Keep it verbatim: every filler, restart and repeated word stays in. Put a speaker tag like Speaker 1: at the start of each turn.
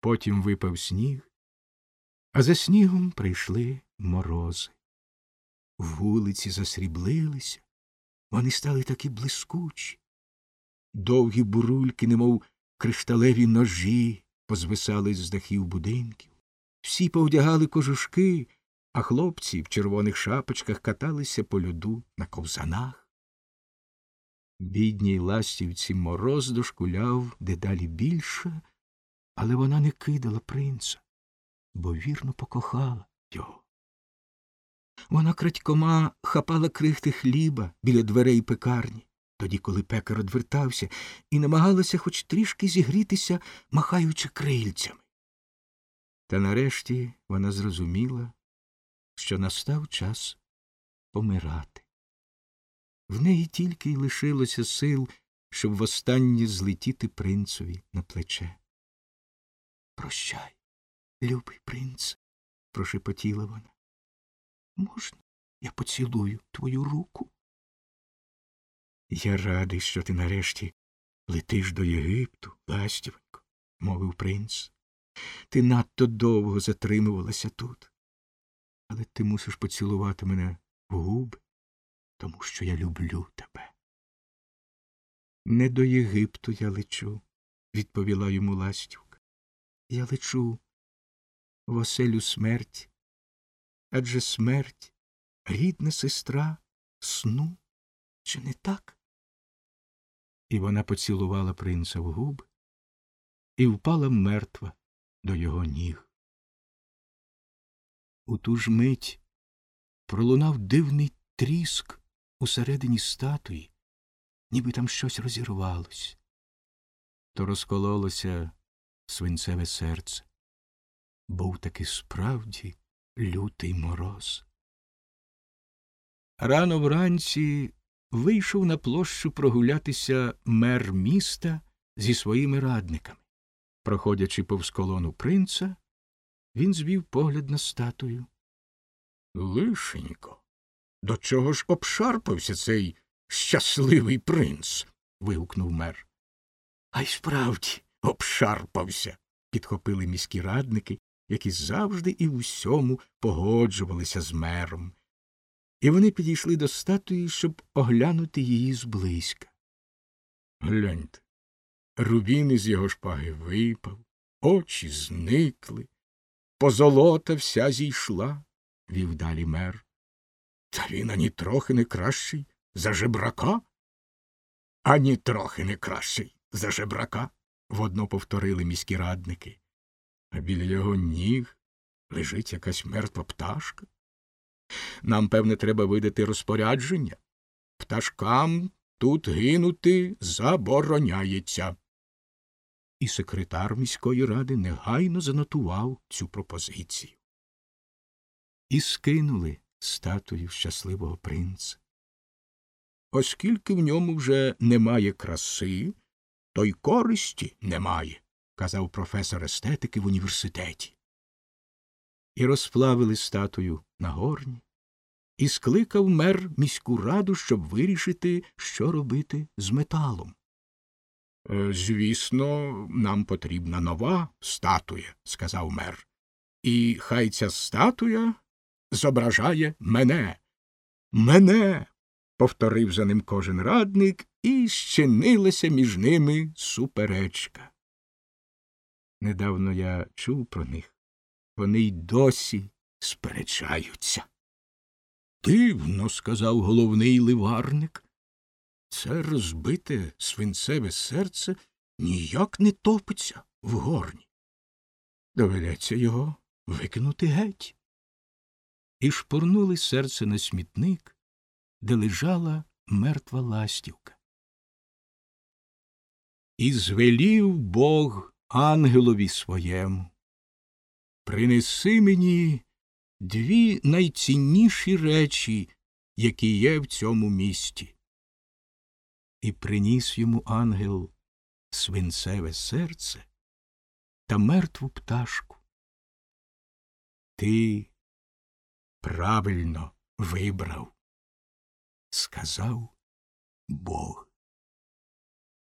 Speaker 1: Потім випав сніг, а за снігом прийшли морози. Вулиці засріблилися, вони стали такі блискучі. Довгі бурульки, немов кришталеві ножі, позвисали з дахів будинків. Всі повдягали кожушки, а хлопці в червоних шапочках каталися по льоду на ковзанах. Бідній ластівці мороз дошкуляв дедалі більше, але вона не кидала принца, бо вірно покохала його. Вона крадькома хапала крихти хліба біля дверей пекарні, тоді, коли пекар одвертався, і намагалася хоч трішки зігрітися, махаючи крильцями. Та нарешті вона зрозуміла, що настав час помирати. В неї тільки й лишилося сил, щоб востаннє злетіти принцеві на плече. «Прощай, любий принц», – прошепотіла вона. «Можна я поцілую твою руку?» «Я радий, що ти нарешті летиш до Єгипту, ластівонько», – мовив принц. «Ти надто довго затримувалася тут. Але ти мусиш поцілувати мене в губи, тому що я люблю тебе». «Не до Єгипту я лечу», – відповіла йому ластівка. «Я лечу в оселю смерті, адже смерть – рідна сестра сну, чи не так?» І вона поцілувала принца в губи і впала мертва до його ніг. У ту ж мить пролунав дивний тріск усередині статуї, ніби там щось розірвалось. То розкололося свинцеве серце. Був таки справді лютий мороз. Рано вранці вийшов на площу прогулятися мер міста зі своїми радниками. Проходячи повз колону принца, він звів погляд на статую. «Лишенько, до чого ж обшарпався цей щасливий принц?» – вигукнув мер. «А й справді обшарпався», – підхопили міські радники, які завжди і в усьому погоджувалися з мером. І вони підійшли до статуї, щоб оглянути її зблизька. «Гляньте, рубін із його шпаги випав, очі зникли, позолота вся зійшла», – вів далі мер. «Та він ані трохи не кращий за жебрака?» «Ані трохи не кращий за жебрака», – водно повторили міські радники. «А біля його ніг лежить якась мертва пташка. Нам, певне, треба видати розпорядження. Пташкам тут гинути забороняється». І секретар міської ради негайно занотував цю пропозицію. І скинули статую щасливого принца. «Оскільки в ньому вже немає краси, то й користі немає», – казав професор естетики в університеті. І розплавили статую на горні, і скликав мер міську раду, щоб вирішити, що робити з металом. «Е, «Звісно, нам потрібна нова статуя», – сказав мер. «І хай ця статуя зображає мене». «Мене!» – повторив за ним кожен радник, і щинилася між ними суперечка. Недавно я чув про них. Вони й досі сперечаються. «Дивно», – сказав головний ливарник. «Це розбите свинцеве серце ніяк не топиться в горні. Доведеться його викинути геть». І шпурнули серце на смітник, де лежала мертва ластівка. І звелів Бог ангелові своєму: «Принеси мені дві найцінніші речі, які є в цьому місті». І приніс йому ангел свинцеве серце та мертву пташку. «Ти правильно вибрав», – сказав Бог.